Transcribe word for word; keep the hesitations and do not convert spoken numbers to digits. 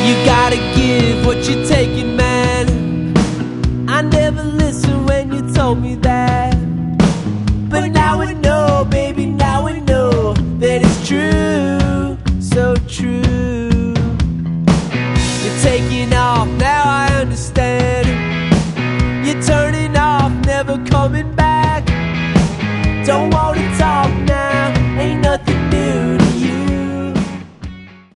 You gotta give what you're taking, man. I never listened when you told me that, but now I know, baby, now I know that it's true, so true. You're taking off, now I understand. You're turning off, never coming back. Don't want